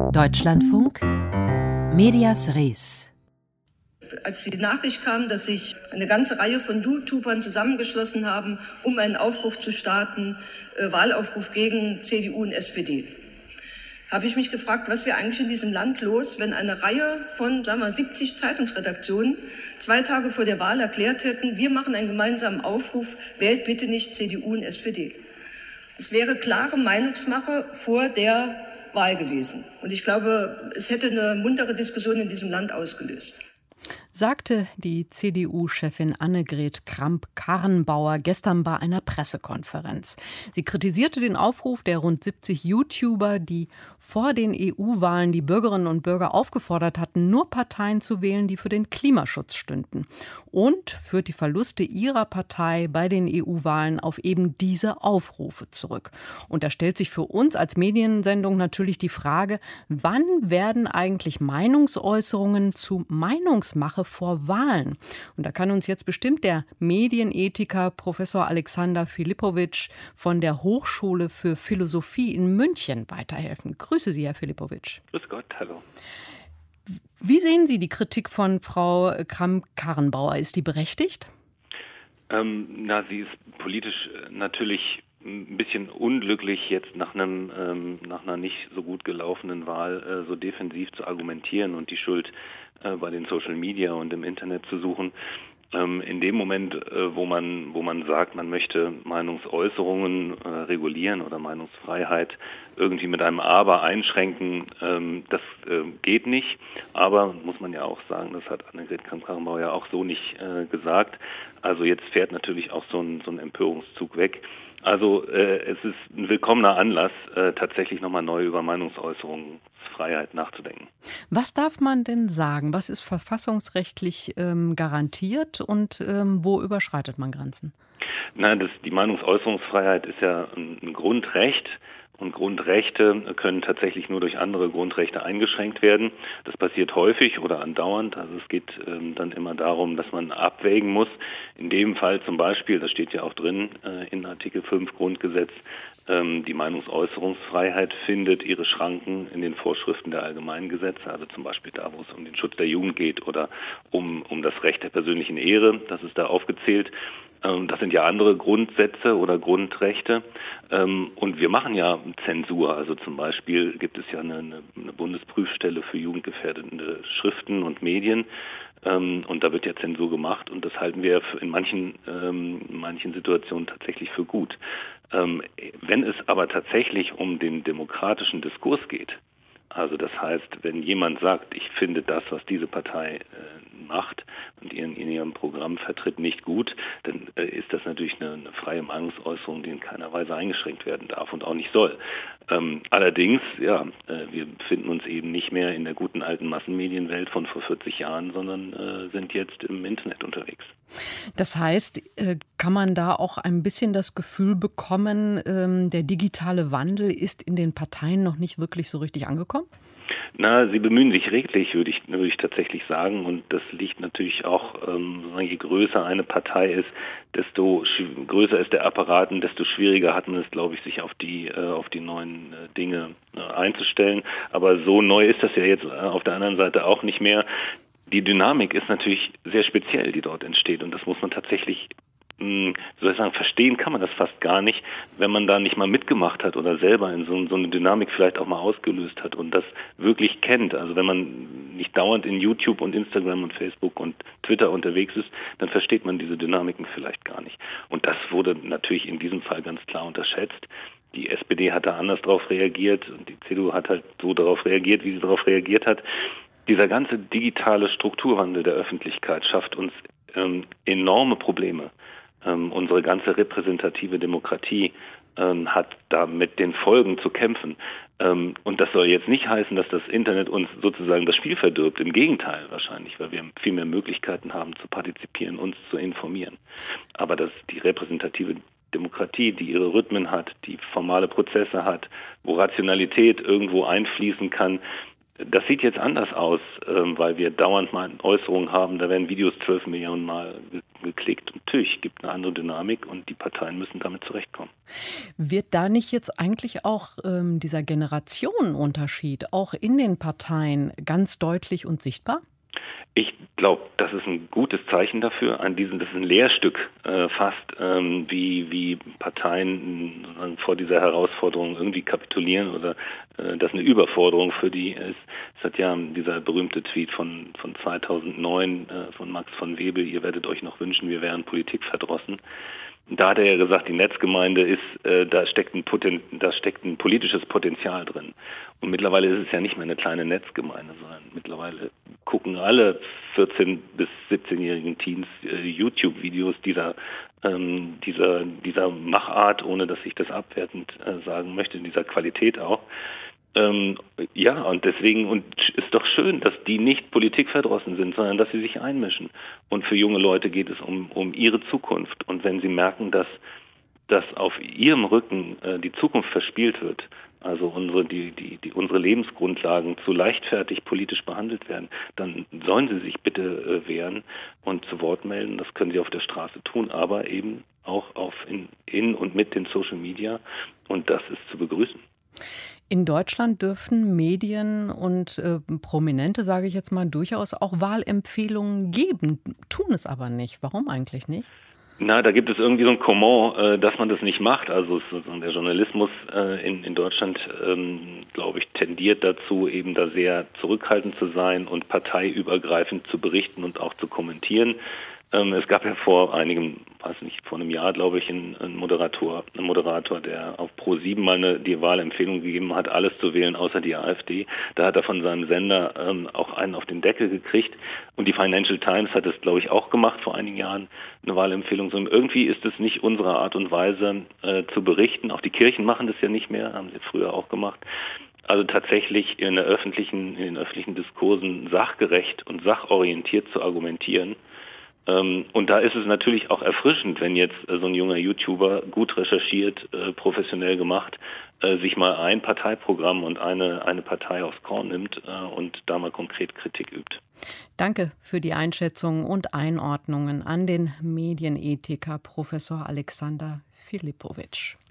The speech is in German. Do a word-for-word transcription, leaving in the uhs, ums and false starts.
Deutschlandfunk, Medias Res. Als die Nachricht kam, dass sich eine ganze Reihe von YouTubern zusammengeschlossen haben, um einen Aufruf zu starten, äh, Wahlaufruf gegen C D U und S P D, habe ich mich gefragt, was wäre eigentlich in diesem Land los, wenn eine Reihe von, sagen wir, siebzig Zeitungsredaktionen zwei Tage vor der Wahl erklärt hätten, wir machen einen gemeinsamen Aufruf, wählt bitte nicht C D U und S P D. Es wäre klare Meinungsmache vor der Wahl gewesen. Und ich glaube, es hätte eine muntere Diskussion in diesem Land ausgelöst. Sagte die C D U-Chefin Annegret Kramp-Karrenbauer gestern bei einer Pressekonferenz. Sie kritisierte den Aufruf der rund siebzig YouTuber, die vor den E U-Wahlen die Bürgerinnen und Bürger aufgefordert hatten, nur Parteien zu wählen, die für den Klimaschutz stünden. Und führt die Verluste ihrer Partei bei den E U-Wahlen auf eben diese Aufrufe zurück. Und da stellt sich für uns als Mediensendung natürlich die Frage, wann werden eigentlich Meinungsäußerungen zu Meinungsmache vor Wahlen? Und da kann uns jetzt bestimmt der Medienethiker Professor Alexander Filipowitsch von der Hochschule für Philosophie in München weiterhelfen. Grüße Sie, Herr Filipowitsch. Grüß Gott, hallo. Wie sehen Sie die Kritik von Frau Kramp-Karrenbauer? Ist die berechtigt? Ähm, na, sie ist politisch natürlich ein bisschen unglücklich, jetzt nach einem ähm, nach einer nicht so gut gelaufenen Wahl äh, so defensiv zu argumentieren und die Schuld äh, bei den Social Media und im Internet zu suchen. Ähm, in dem Moment, äh, wo man wo man sagt, man möchte Meinungsäußerungen äh, regulieren oder Meinungsfreiheit irgendwie mit einem Aber einschränken, ähm, das äh, geht nicht. Aber muss man ja auch sagen, das hat Annegret Kramp-Karrenbauer ja auch so nicht äh, gesagt. Also jetzt fährt natürlich auch so ein so ein Empörungszug weg. Also äh, es ist ein willkommener Anlass, äh, tatsächlich nochmal neu über Meinungsäußerungsfreiheit nachzudenken. Was darf man denn sagen? Was ist verfassungsrechtlich ähm, garantiert und ähm, wo überschreitet man Grenzen? Nein, das, die Meinungsäußerungsfreiheit ist ja ein, ein Grundrecht. Und Grundrechte können tatsächlich nur durch andere Grundrechte eingeschränkt werden. Das passiert häufig oder andauernd. Also es geht ähm, dann immer darum, dass man abwägen muss. In dem Fall zum Beispiel, das steht ja auch drin äh, in Artikel fünf Grundgesetz, ähm, die Meinungsäußerungsfreiheit findet ihre Schranken in den Vorschriften der allgemeinen Gesetze. Also zum Beispiel da, wo es um den Schutz der Jugend geht oder um, um das Recht der persönlichen Ehre. Das ist da aufgezählt. Das sind ja andere Grundsätze oder Grundrechte. Und wir machen ja Zensur. Also zum Beispiel gibt es ja eine, eine Bundesprüfstelle für jugendgefährdende Schriften und Medien. Und da wird ja Zensur gemacht. Und das halten wir in manchen, in manchen Situationen tatsächlich für gut. Wenn es aber tatsächlich um den demokratischen Diskurs geht, also das heißt, wenn jemand sagt, ich finde das, was diese Partei äh, macht und ihren, in ihrem Programm vertritt, nicht gut, dann äh, ist das natürlich eine, eine freie Meinungsäußerung, die in keiner Weise eingeschränkt werden darf und auch nicht soll. Ähm, allerdings, ja, äh, wir befinden uns eben nicht mehr in der guten alten Massenmedienwelt von vor vierzig Jahren, sondern äh, sind jetzt im Internet unterwegs. Das heißt, äh, kann man da auch ein bisschen das Gefühl bekommen, ähm, der digitale Wandel ist in den Parteien noch nicht wirklich so richtig angekommen? Na, sie bemühen sich redlich, würde ich, würde ich tatsächlich sagen. Und das liegt natürlich auch, ähm, je größer eine Partei ist, desto sch- größer ist der Apparat und desto schwieriger hat man es, glaube ich, sich auf die, äh, auf die neuen äh, Dinge äh, einzustellen. Aber so neu ist das ja jetzt äh, auf der anderen Seite auch nicht mehr. Die Dynamik ist natürlich sehr speziell, die dort entsteht. Und das muss man tatsächlich soll ich sagen, verstehen kann man das fast gar nicht, wenn man da nicht mal mitgemacht hat oder selber in so, so eine Dynamik vielleicht auch mal ausgelöst hat und das wirklich kennt. Also wenn man nicht dauernd in YouTube und Instagram und Facebook und Twitter unterwegs ist, dann versteht man diese Dynamiken vielleicht gar nicht. Und das wurde natürlich in diesem Fall ganz klar unterschätzt. Die S P D hat da anders darauf reagiert und die C D U hat halt so darauf reagiert, wie sie darauf reagiert hat. Dieser ganze digitale Strukturwandel der Öffentlichkeit schafft uns ähm, enorme Probleme. Ähm, unsere ganze repräsentative Demokratie ähm, hat da mit den Folgen zu kämpfen. Ähm, und das soll jetzt nicht heißen, dass das Internet uns sozusagen das Spiel verdirbt. Im Gegenteil wahrscheinlich, weil wir viel mehr Möglichkeiten haben zu partizipieren, uns zu informieren. Aber dass die repräsentative Demokratie, die ihre Rhythmen hat, die formale Prozesse hat, wo Rationalität irgendwo einfließen kann, das sieht jetzt anders aus, weil wir dauernd mal Äußerungen haben, da werden Videos zwölf Millionen Mal geklickt. Und natürlich gibt eine andere Dynamik und die Parteien müssen damit zurechtkommen. Wird da nicht jetzt eigentlich auch ähm, dieser Generationenunterschied auch in den Parteien ganz deutlich und sichtbar? Ich glaube, das ist ein gutes Zeichen dafür. An diesem, das ist ein Lehrstück äh, fast, ähm, wie, wie Parteien äh, vor dieser Herausforderung irgendwie kapitulieren oder äh, das eine Überforderung für die ist. Es hat ja dieser berühmte Tweet von, von zweitausendneun äh, von Max von Webel, ihr werdet euch noch wünschen, wir wären politikverdrossen. Da hat er ja gesagt, die Netzgemeinde ist, äh, da steckt ein Poten, da steckt ein politisches Potenzial drin. Und mittlerweile ist es ja nicht mehr eine kleine Netzgemeinde, sondern mittlerweile gucken alle vierzehn- bis siebzehnjährigen Teens äh, YouTube-Videos dieser, ähm, dieser, dieser Machart, ohne dass ich das abwertend äh, sagen möchte, dieser Qualität auch. Ähm, ja, und deswegen und ist doch schön, dass die nicht politikverdrossen sind, sondern dass sie sich einmischen. Und für junge Leute geht es um, um ihre Zukunft. Und wenn sie merken, dass, dass auf ihrem Rücken äh, die Zukunft verspielt wird, also unsere, die, die, die, unsere Lebensgrundlagen zu leichtfertig politisch behandelt werden, dann sollen sie sich bitte äh, wehren und zu Wort melden. Das können sie auf der Straße tun, aber eben auch auf in, in und mit den Social Media. Und das ist zu begrüßen. In Deutschland dürfen Medien und äh, Prominente, sage ich jetzt mal, durchaus auch Wahlempfehlungen geben, tun es aber nicht. Warum eigentlich nicht? Na, da gibt es irgendwie so ein Comment, äh, dass man das nicht macht. Also sozusagen der Journalismus äh, in, in Deutschland, ähm, glaube ich, tendiert dazu, eben da sehr zurückhaltend zu sein und parteiübergreifend zu berichten und auch zu kommentieren. Ähm, es gab ja vor einigem, weiß nicht, vor einem Jahr, glaube ich, einen, einen Moderator, einen Moderator, der auf Pro sieben mal eine, die Wahlempfehlung gegeben hat, alles zu wählen, außer die AfD. Da hat er von seinem Sender ähm, auch einen auf den Deckel gekriegt. Und die Financial Times hat es, glaube ich, auch gemacht vor einigen Jahren, eine Wahlempfehlung. So, irgendwie ist es nicht unsere Art und Weise äh, zu berichten. Auch die Kirchen machen das ja nicht mehr, haben sie früher auch gemacht. Also tatsächlich in der öffentlichen, in den öffentlichen Diskursen sachgerecht und sachorientiert zu argumentieren. Und da ist es natürlich auch erfrischend, wenn jetzt so ein junger YouTuber gut recherchiert, professionell gemacht, sich mal ein Parteiprogramm und eine, eine Partei aufs Korn nimmt und da mal konkret Kritik übt. Danke für die Einschätzung und Einordnungen an den Medienethiker Professor Alexander Filipovic.